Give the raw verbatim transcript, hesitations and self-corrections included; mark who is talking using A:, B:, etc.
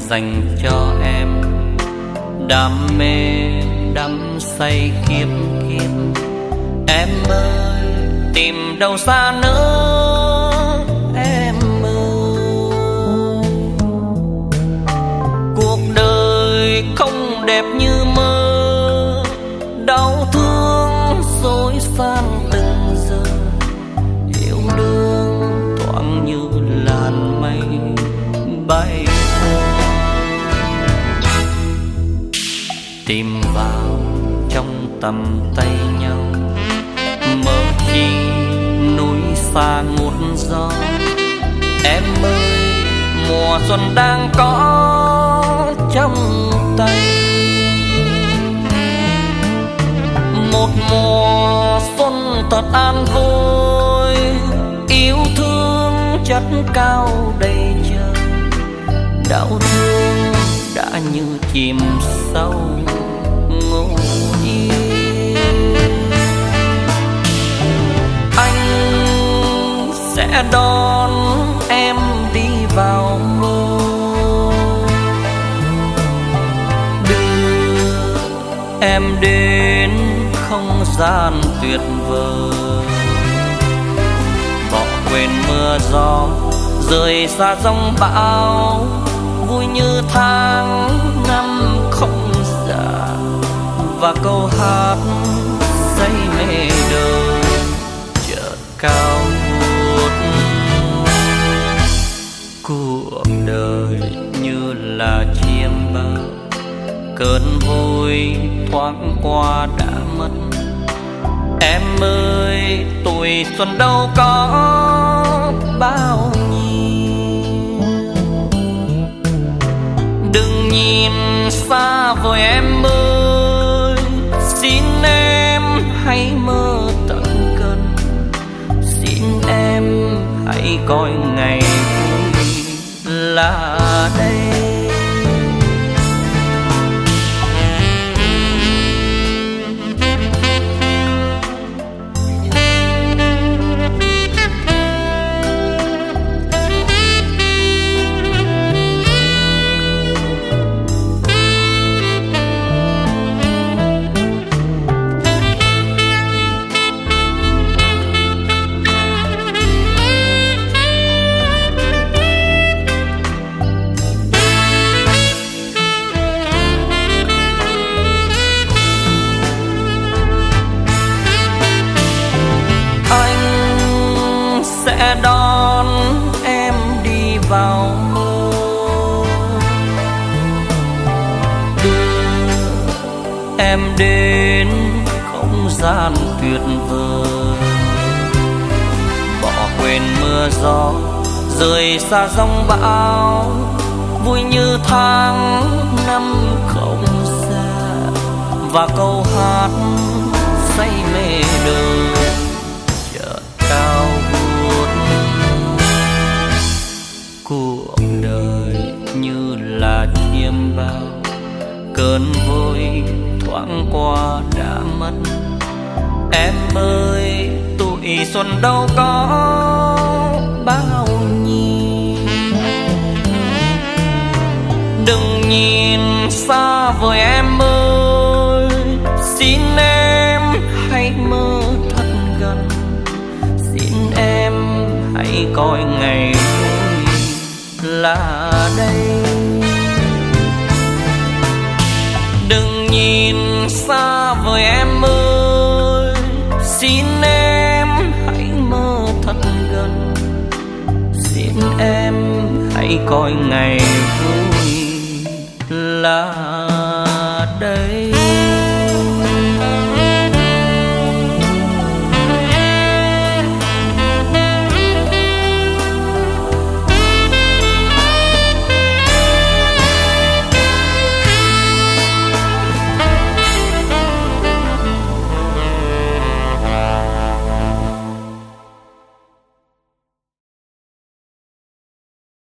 A: dành cho em. Đam mê đắm say kiếp kiếp, em ơi tìm đâu xa nữa em ơi. Cuộc đời không đẹp như mơ, đau thương dối gian từng giờ. Yêu đương thoáng như làn mây bay qua, tìm vào trong tầm tay nhau. Mơ chi núi xa ngút gió, em ơi mùa xuân đang có trong tay. Một mùa xuân thật an vui, yêu thương chất cao đầy trời. Đau thương đã như chìm sâu ngủ yên. Anh sẽ đón em đi vào mơ, đưa em đến không gian tuyệt vời. Bỏ quên mưa gió, rời xa giông bão, vui như tháng năm không già. Và câu hát say mê đời chợt cao vút. Cuộc đời như là chiêm bao, cơn vui thoáng qua đã mất. Em ơi tuổi xuân đâu có bao nhiêu. Đừng nhìn xa vời em ơi, xin em hãy mơ tận gần. Xin em hãy coi ngày vui là đây. Sẽ đón em đi vào mơ, đưa em đến không gian tuyệt vời. Bỏ quên mưa gió, rời xa giông bão, vui như tháng năm không xa. Và câu hát say mê đời chợt cao vút. Cuộc đời như là chiêm bao, cơn vui thoáng qua đã mất. Em ơi tuổi xuân đâu có bao nhiêu. Đừng nhìn xa vời em ơi, xin em hãy mơ thật gần. Xin em hãy coi ngày vui là đây. Đừng nhìn xa vời em ơi, xin em hãy mơ thật gần. Xin em hãy coi ngày vui là